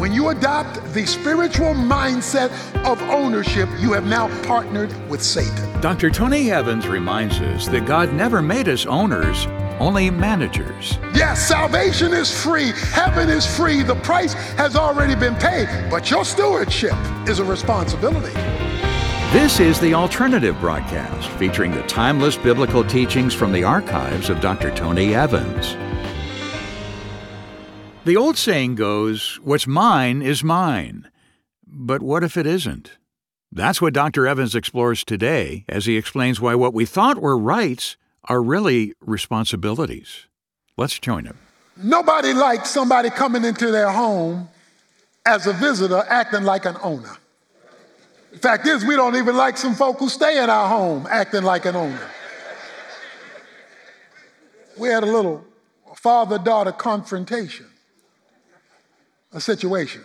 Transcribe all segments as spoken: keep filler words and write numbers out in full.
When you adopt the spiritual mindset of ownership, you have now partnered with Satan. Doctor Tony Evans reminds us that God never made us owners, only managers. Yes, salvation is free. Heaven is free. The price has already been paid, but your stewardship is a responsibility. This is The Alternative Broadcast, featuring the timeless biblical teachings from the archives of Doctor Tony Evans. The old saying goes, what's mine is mine. But what if it isn't? That's what Doctor Evans explores today as he explains why what we thought were rights are really responsibilities. Let's join him. Nobody likes somebody coming into their home as a visitor acting like an owner. The fact is, we don't even like some folk who stay in our home acting like an owner. We had a little father-daughter confrontation. A situation.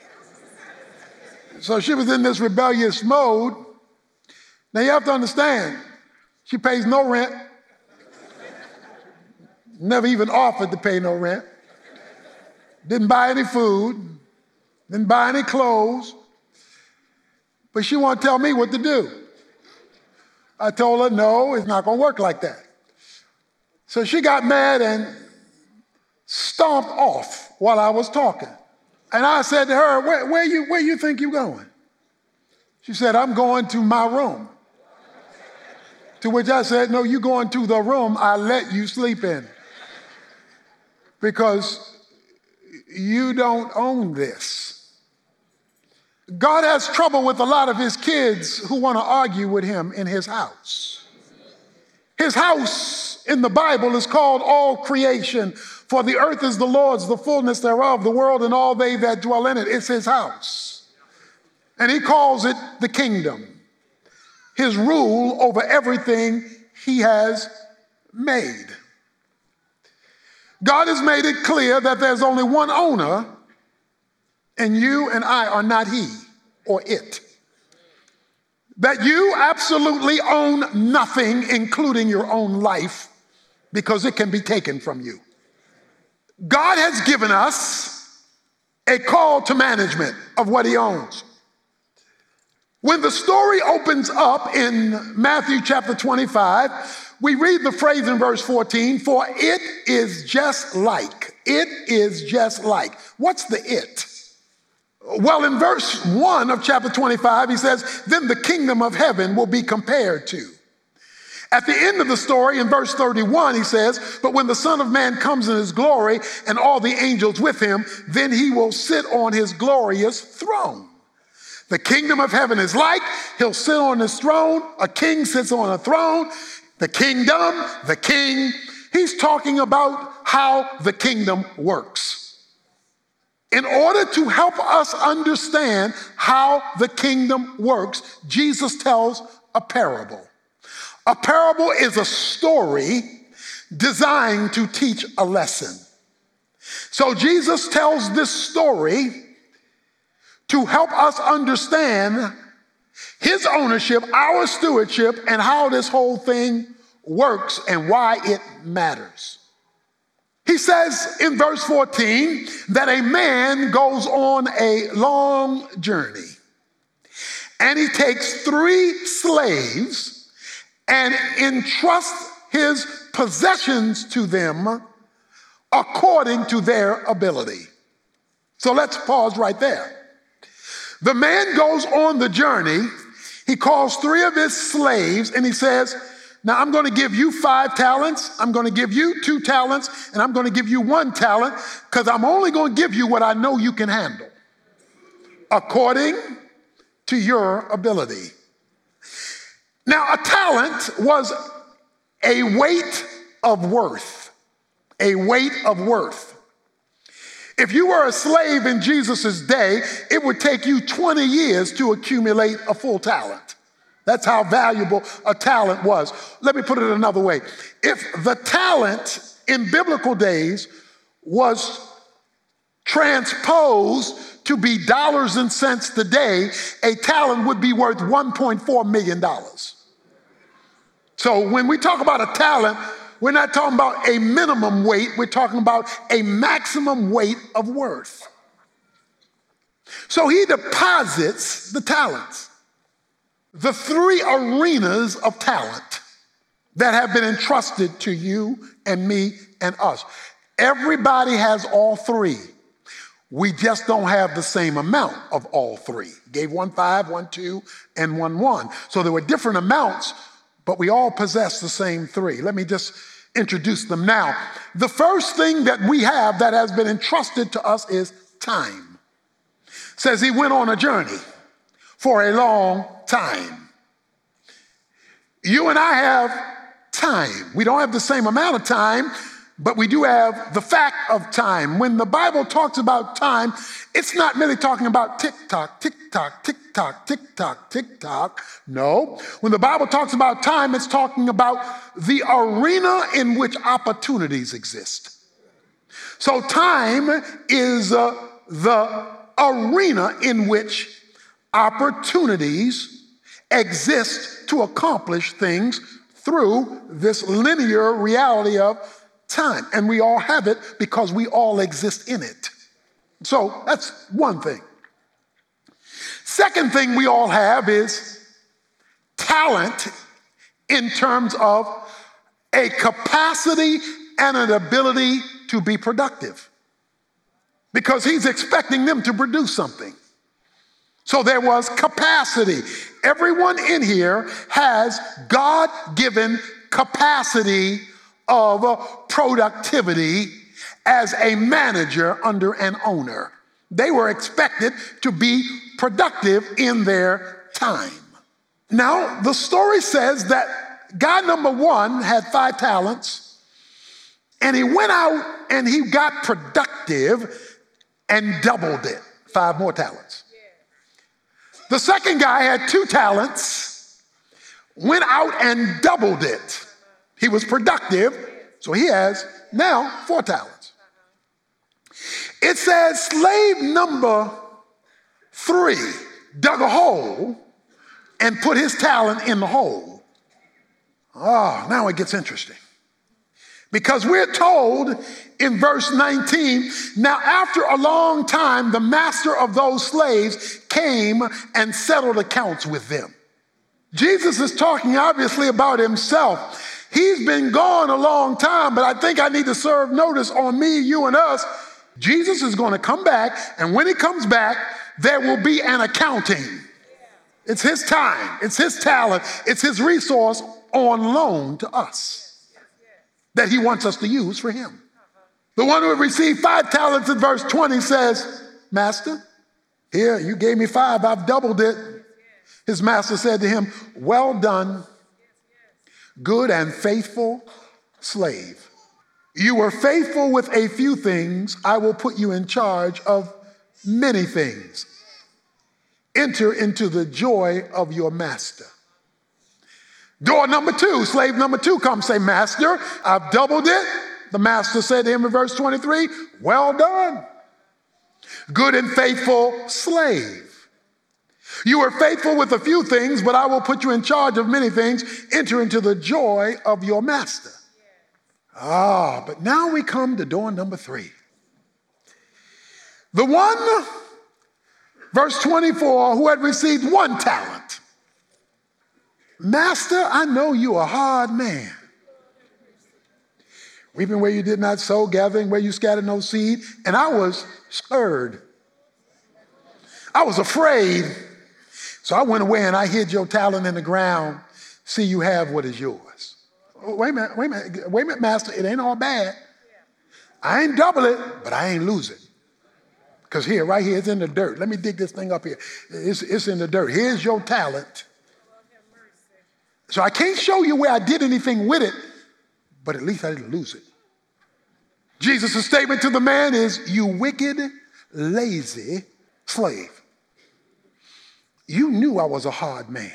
So she was in this rebellious mode. Now you have to understand, she pays no rent, never even offered to pay no rent, didn't buy any food, didn't buy any clothes, but she wanted to tell me what to do. I told her, no, it's not gonna work like that. So she got mad and stomped off while I was talking. And I said to her, where, where you where you think you're going? She said, I'm going to my room. To which I said, no, you're going to the room I let you sleep in. Because you don't own this. God has trouble with a lot of his kids who want to argue with him in his house. His house in the Bible is called all creation. For the earth is the Lord's, the fullness thereof, the world and all they that dwell in it. It's his house. And he calls it the kingdom. His rule over everything he has made. God has made it clear that there's only one owner, and you and I are not he or it. That you absolutely own nothing, including your own life, because it can be taken from you. God has given us a call to management of what he owns. When the story opens up in Matthew chapter twenty-five, we read the phrase in verse fourteen, for it is just like, it is just like. What's the it? Well, in verse one of chapter twenty-five, he says, then the kingdom of heaven will be compared to. At the end of the story, in verse thirty-one, he says, but when the Son of Man comes in his glory and all the angels with him, then he will sit on his glorious throne. The kingdom of heaven is like, he'll sit on his throne, a king sits on a throne, the kingdom, the king. He's talking about how the kingdom works. In order to help us understand how the kingdom works, Jesus tells a parable. A parable is a story designed to teach a lesson. So Jesus tells this story to help us understand his ownership, our stewardship, and how this whole thing works and why it matters. He says in verse fourteen that a man goes on a long journey and he takes three slaves and entrust his possessions to them according to their ability. So let's pause right there. The man goes on the journey. He calls three of his slaves and he says, now I'm going to give you five talents. I'm going to give you two talents and I'm going to give you one talent because I'm only going to give you what I know you can handle according to your ability. Now, a talent was a weight of worth, a weight of worth. If you were a slave in Jesus' day, it would take you twenty years to accumulate a full talent. That's how valuable a talent was. Let me put it another way. If the talent in biblical days was transposed to be dollars and cents today, a talent would be worth one point four million dollars. So when we talk about a talent, we're not talking about a minimum weight, we're talking about a maximum weight of worth. So he deposits the talents, the three arenas of talent that have been entrusted to you and me and us. Everybody has all three. We just don't have the same amount of all three. Gave one five, one two, and one one. So there were different amounts, but we all possess the same three. Let me just introduce them now. The first thing that we have that has been entrusted to us is time. It says he went on a journey for a long time. You and I have time. We don't have the same amount of time, but we do have the fact of time. When the Bible talks about time, it's not merely talking about tick-tock, tick-tock, tick-tock, tick-tock, tick-tock. No. When the Bible talks about time, it's talking about the arena in which opportunities exist. So time is uh, the arena in which opportunities exist to accomplish things through this linear reality of time. And we all have it because we all exist in it. So that's one thing. Second thing we all have is talent in terms of a capacity and an ability to be productive, because he's expecting them to produce something. So there was capacity. Everyone in here has God-given capacity of productivity as a manager under an owner. They were expected to be productive in their time. Now, the story says that guy number one had five talents, and he went out and he got productive and doubled it, five more talents. The second guy had two talents, went out and doubled it. He was productive, so he has now four talents. It says slave number three dug a hole and put his talent in the hole. Oh, now it gets interesting. Because we're told in verse nineteen, now after a long time, the master of those slaves came and settled accounts with them. Jesus is talking obviously about himself. He's been gone a long time, but I think I need to serve notice on me, you, and us. Jesus is going to come back, and when he comes back, there will be an accounting. It's his time, it's his talent, it's his resource on loan to us that he wants us to use for him. The one who received five talents in verse twenty says, Master, here, you gave me five, I've doubled it. His master said to him, well done, good and faithful slave. You were faithful with a few things, I will put you in charge of many things. Enter into the joy of your master. Door number two, slave number two comes, say, Master, I've doubled it. The master said to him in verse twenty-three, well done, good and faithful slave. You were faithful with a few things, but I will put you in charge of many things. Enter into the joy of your master. Ah, but now we come to door number three. The one, verse twenty-four, who had received one talent. Master, I know you a hard man. Reaping where you did not sow, gathering where you scattered no seed. And I was scared. I was afraid. So I went away and I hid your talent in the ground. See, you have what is yours. Oh, wait a minute, wait a minute, wait a minute, Master. It ain't all bad. I ain't double it, but I ain't lose it. Because here, right here, it's in the dirt. Let me dig this thing up here. It's, it's in the dirt. Here's your talent. So I can't show you where I did anything with it, but at least I didn't lose it. Jesus' statement to the man is, you wicked, lazy slave. You knew I was a hard man.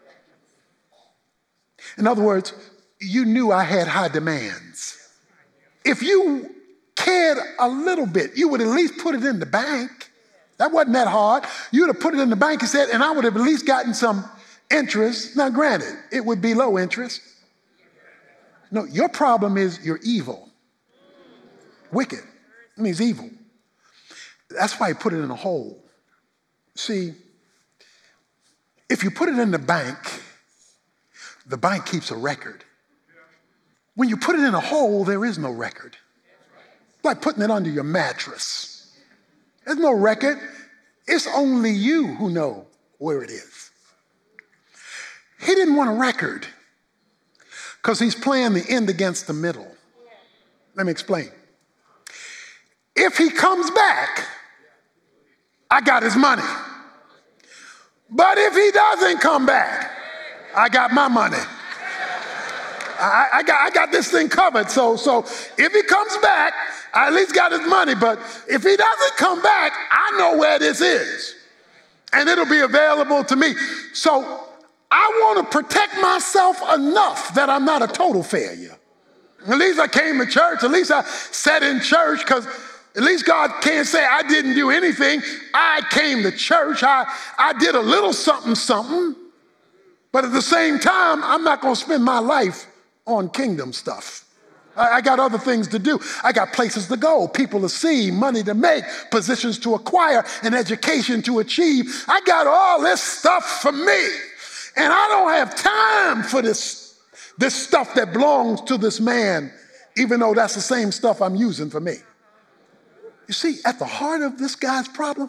In other words, you knew I had high demands. If you cared a little bit, you would at least put it in the bank. That wasn't that hard. You would have put it in the bank and said, and I would have at least gotten some interest. Now, granted, it would be low interest. No, your problem is you're evil. Wicked. It means evil. That's why he put it in a hole. See, if you put it in the bank, the bank keeps a record. When you put it in a hole, there is no record. Like putting it under your mattress. There's no record. It's only you who know where it is. He didn't want a record because he's playing the end against the middle. Let me explain. If he comes back, I got his money. But if he doesn't come back, I got my money. I, I, got, I got this thing covered. So, so if he comes back, I at least got his money. But if he doesn't come back, I know where this is. And it'll be available to me. So I want to protect myself enough that I'm not a total failure. At least I came to church. At least I sat in church, because at least God can't say I didn't do anything. I came to church. I, I did a little something, something. But at the same time, I'm not going to spend my life on kingdom stuff. I, I got other things to do. I got places to go, people to see, money to make, positions to acquire, an education to achieve. I got all this stuff for me. And I don't have time for this, this stuff that belongs to this man, even though that's the same stuff I'm using for me. You see, at the heart of this guy's problem,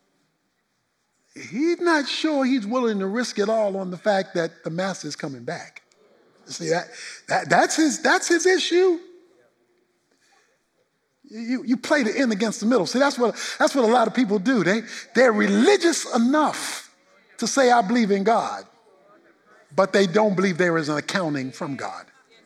he's not sure he's willing to risk it all on the fact that the master's coming back. You see, that, that, that's, his, that's his issue. You, you play the end against the middle. See, that's what, that's what a lot of people do. They, they're religious enough to say, I believe in God, but they don't believe there is an accounting from God.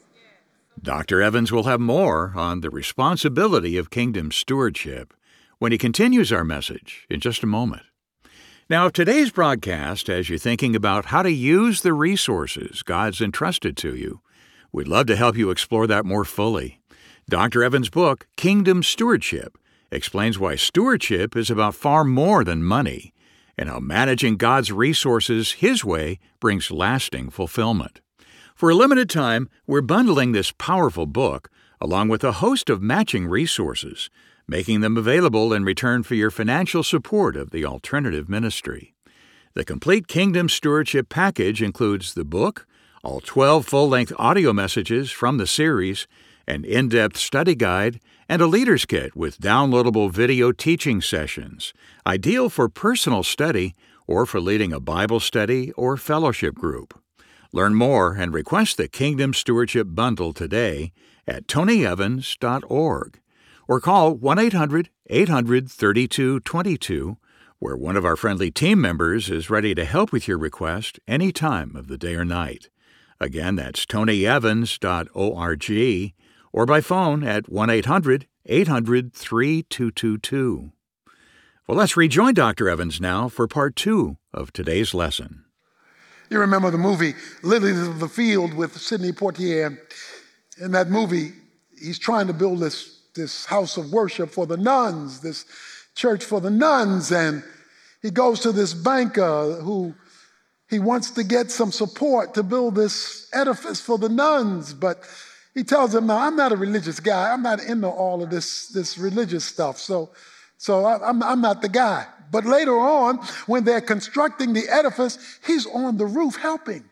Doctor Evans will have more on the responsibility of kingdom stewardship when he continues our message in just a moment. Now, today's broadcast has you thinking about how to use the resources God's entrusted to you. We'd love to help you explore that more fully. Doctor Evans' book, Kingdom Stewardship, explains why stewardship is about far more than money and how managing God's resources His way brings lasting fulfillment. For a limited time, we're bundling this powerful book along with a host of matching resources, making them available in return for your financial support of the alternative ministry. The complete Kingdom Stewardship package includes the book, all twelve full-length audio messages from the series, an in-depth study guide, and a leader's kit with downloadable video teaching sessions, ideal for personal study or for leading a Bible study or fellowship group. Learn more and request the Kingdom Stewardship Bundle today at tony evans dot org or call one eight hundred eight hundred thirty-two twenty-two, where one of our friendly team members is ready to help with your request any time of the day or night. Again, that's tony evans dot org or by phone at one eight hundred eight hundred three two two two. Well, let's rejoin Doctor Evans now for part two of today's lesson. You remember the movie Lilies of the Field with Sidney Poitier. In that movie, he's trying to build this, this house of worship for the nuns, this church for the nuns, and he goes to this banker who he wants to get some support to build this edifice for the nuns, but he tells him, no, I'm not a religious guy. I'm not into all of this, this religious stuff, so, so I, I'm, I'm not the guy. But later on, when they're constructing the edifice, he's on the roof helping.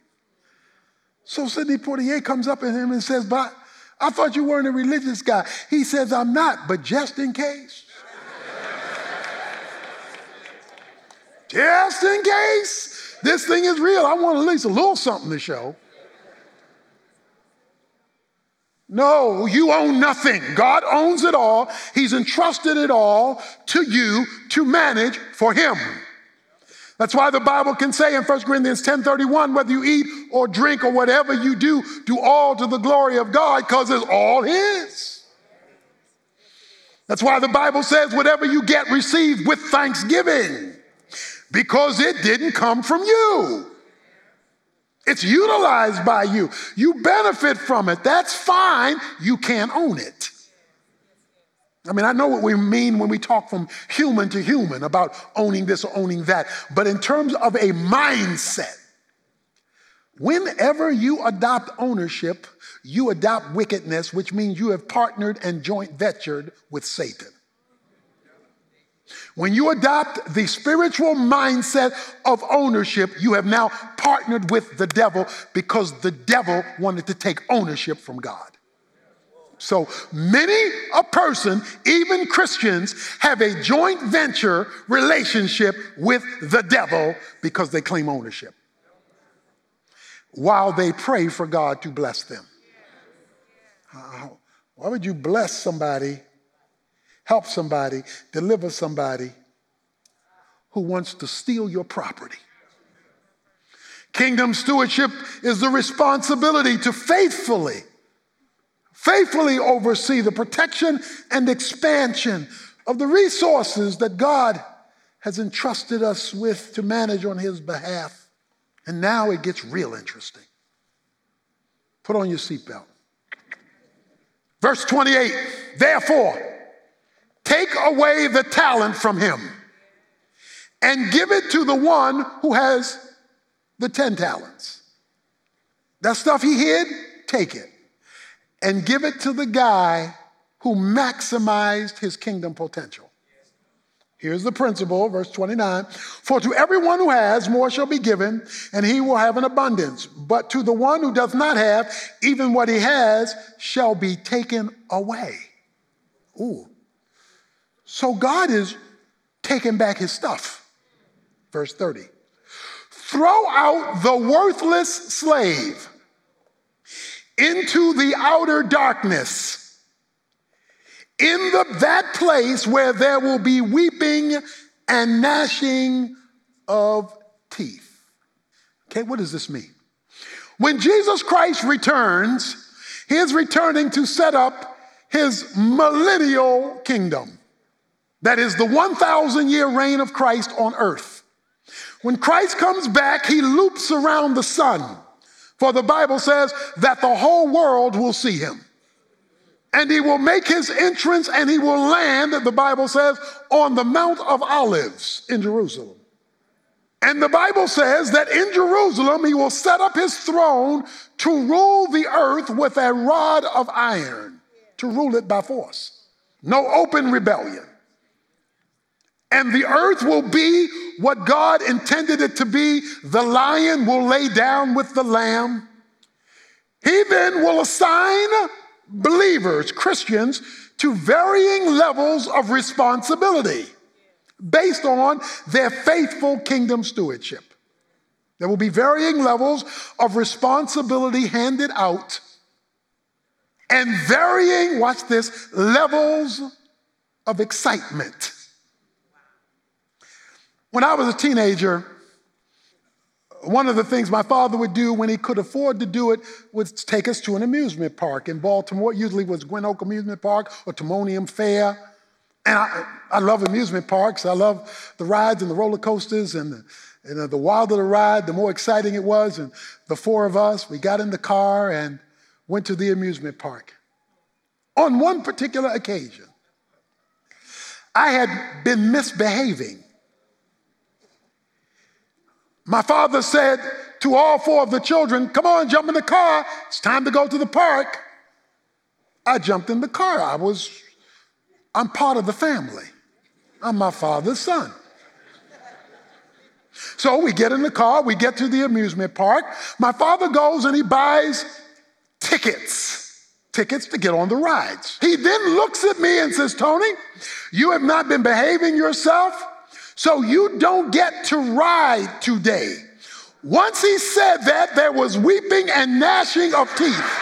So Sidney Poitier comes up at him and says, but I thought you weren't a religious guy. He says, I'm not, but just in case. Just in case this thing is real, I want at least a little something to show. No, you own nothing. God owns it all. He's entrusted it all to you to manage for Him. That's why the Bible can say in First Corinthians ten thirty-one, whether you eat or drink or whatever you do, do all to the glory of God, because it's all His. That's why the Bible says whatever you get, receive with thanksgiving, because it didn't come from you. It's utilized by you. You benefit from it. That's fine. You can't own it. I mean, I know what we mean when we talk from human to human about owning this or owning that. But in terms of a mindset, whenever you adopt ownership, you adopt wickedness, which means you have partnered and joint ventured with Satan. When you adopt the spiritual mindset of ownership, you have now partnered with the devil because the devil wanted to take ownership from God. So many a person, even Christians, have a joint venture relationship with the devil because they claim ownership while they pray for God to bless them. Uh, why would you bless somebody, help somebody, deliver somebody who wants to steal your property? Kingdom stewardship is the responsibility to faithfully Faithfully oversee the protection and expansion of the resources that God has entrusted us with to manage on his behalf. And now it gets real interesting. Put on your seatbelt. Verse twenty-eight, therefore, take away the talent from him and give it to the one who has the ten talents. That stuff he hid, take it. And give it to the guy who maximized his kingdom potential. Here's the principle, verse twenty-nine. For to everyone who has, more shall be given, and he will have an abundance. But to the one who does not have, even what he has shall be taken away. Ooh. So God is taking back his stuff. Verse thirty. Throw out the worthless slave into the outer darkness, in the, that place where there will be weeping and gnashing of teeth. Okay, what does this mean? When Jesus Christ returns, he is returning to set up his millennial kingdom. That is the one thousand year reign of Christ on earth. When Christ comes back, he loops around the sun. For the Bible says that the whole world will see him. And he will make his entrance and he will land, the Bible says, on the Mount of Olives in Jerusalem. And the Bible says that in Jerusalem he will set up his throne to rule the earth with a rod of iron, to rule it by force. No open rebellion. And the earth will be what God intended it to be. The lion will lay down with the lamb. He then will assign believers, Christians, to varying levels of responsibility based on their faithful kingdom stewardship. There will be varying levels of responsibility handed out and varying, watch this, levels of excitement. When I was a teenager, one of the things my father would do when he could afford to do it was take us to an amusement park in Baltimore. Usually it was Gwynn Oak Amusement Park or Timonium Fair. And I, I love amusement parks. I love the rides and the roller coasters. And, the, and the wilder the ride, the more exciting it was. And the four of us, we got in the car and went to the amusement park. On one particular occasion, I had been misbehaving. My father said to all four of the children, come on, jump in the car. It's time to go to the park. I jumped in the car. I was, I'm part of the family. I'm my father's son. So we get in the car, we get to the amusement park. My father goes and he buys tickets, tickets to get on the rides. He then looks at me and says, Tony, you have not been behaving yourself, so you don't get to ride today. Once he said that, there was weeping and gnashing of teeth.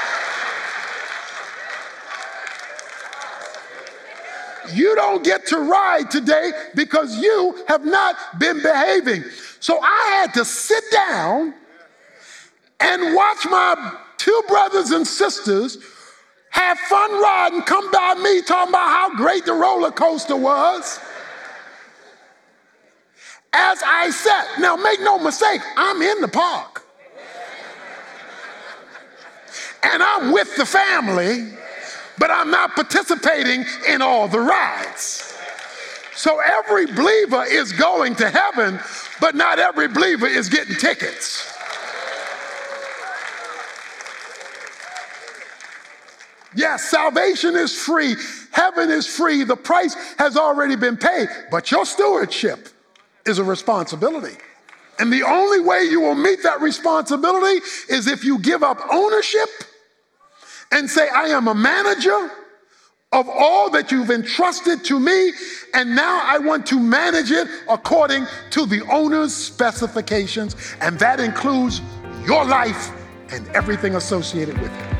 You don't get to ride today because you have not been behaving. So I had to sit down and watch my two brothers and sisters have fun riding, come by me talking about how great the roller coaster was. As I sat, now make no mistake, I'm in the park. And I'm with the family, but I'm not participating in all the rides. So every believer is going to heaven, but not every believer is getting tickets. Yes, salvation is free. Heaven is free. The price has already been paid. But your stewardship is a responsibility. And the only way you will meet that responsibility is if you give up ownership and say, I am a manager of all that you've entrusted to me, and now I want to manage it according to the owner's specifications, and that includes your life and everything associated with it.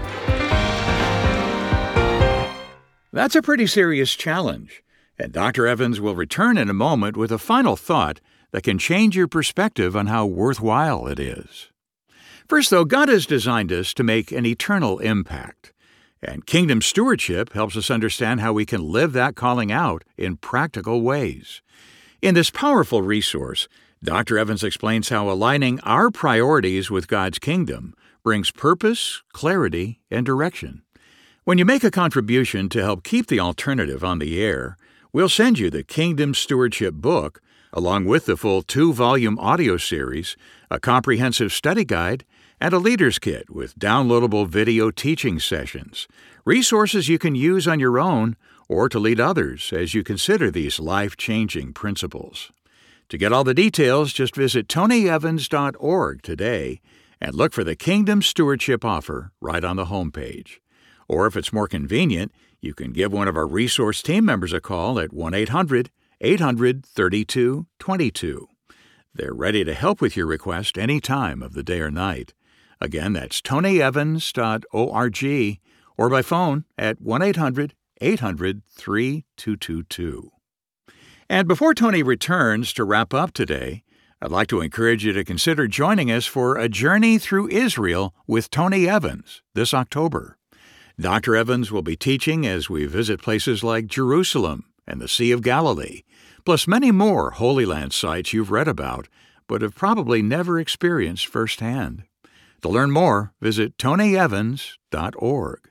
That's a pretty serious challenge, and Doctor Evans will return in a moment with a final thought that can change your perspective on how worthwhile it is. First, though, God has designed us to make an eternal impact. And kingdom stewardship helps us understand how we can live that calling out in practical ways. In this powerful resource, Doctor Evans explains how aligning our priorities with God's kingdom brings purpose, clarity, and direction. When you make a contribution to help keep the alternative on the air, we'll send you the Kingdom Stewardship book, along with the full two-volume audio series, a comprehensive study guide, and a leader's kit with downloadable video teaching sessions, resources you can use on your own or to lead others as you consider these life-changing principles. To get all the details, just visit tony evans dot org today and look for the Kingdom Stewardship offer right on the homepage. Or if it's more convenient, you can give one of our resource team members a call at one eight hundred eight hundred thirty-two twenty-two. They're ready to help with your request any time of the day or night. Again, that's tony evans dot org or by phone at one eight hundred eight hundred three two two two. And before Tony returns to wrap up today, I'd like to encourage you to consider joining us for a journey through Israel with Tony Evans this October. Doctor Evans will be teaching as we visit places like Jerusalem and the Sea of Galilee, plus many more Holy Land sites you've read about, but have probably never experienced firsthand. To learn more, visit tony evans dot org.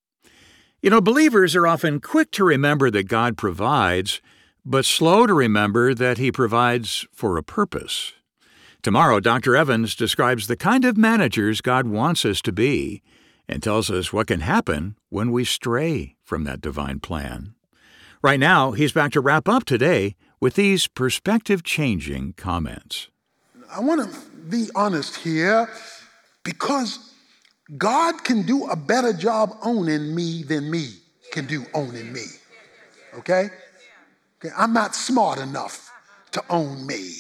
You know, believers are often quick to remember that God provides, but slow to remember that He provides for a purpose. Tomorrow, Doctor Evans describes the kind of managers God wants us to be and tells us what can happen when we stray from that divine plan. Right now, he's back to wrap up today with these perspective-changing comments. I want to be honest here, because God can do a better job owning me than me can do owning me. Okay? Okay? I'm not smart enough to own me.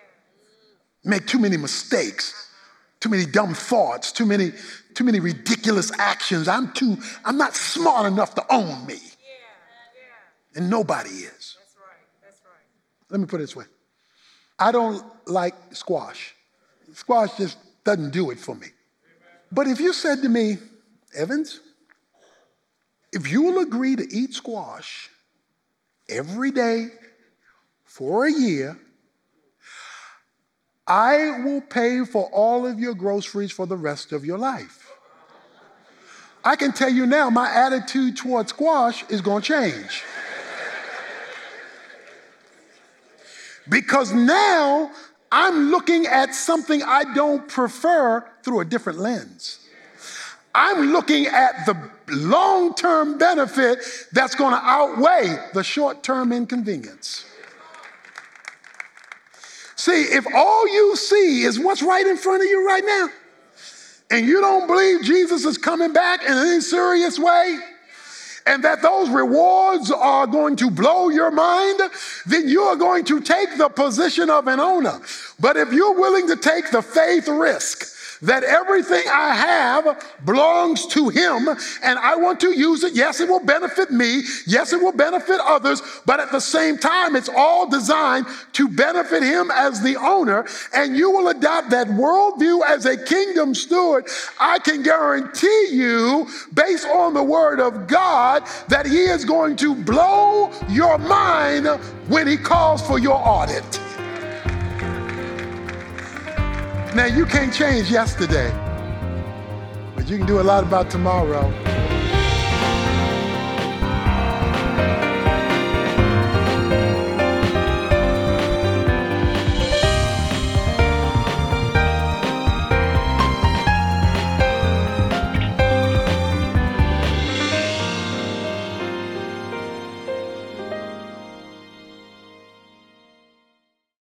Make too many mistakes, too many dumb thoughts, too many, too many ridiculous actions. I'm too, I'm not smart enough to own me. And nobody is. That's right. That's right. Let me put it this way. I don't like squash. Squash just doesn't do it for me. But if you said to me, Evans, if you will agree to eat squash every day for a year, I will pay for all of your groceries for the rest of your life. I can tell you now, my attitude toward squash is going to change. Because now I'm looking at something I don't prefer through a different lens. I'm looking at the long-term benefit that's going to outweigh the short-term inconvenience. See, if all you see is what's right in front of you right now, and you don't believe Jesus is coming back in any serious way, and that those rewards are going to blow your mind, then you are going to take the position of an owner. But if you're willing to take the faith risk that everything I have belongs to Him and I want to use it, yes, it will benefit me, yes, it will benefit others, but at the same time, it's all designed to benefit Him as the owner, and you will adopt that worldview as a kingdom steward, I can guarantee you, based on the Word of God, that He is going to blow your mind when He calls for your audit. Now, you can't change yesterday, but you can do a lot about tomorrow.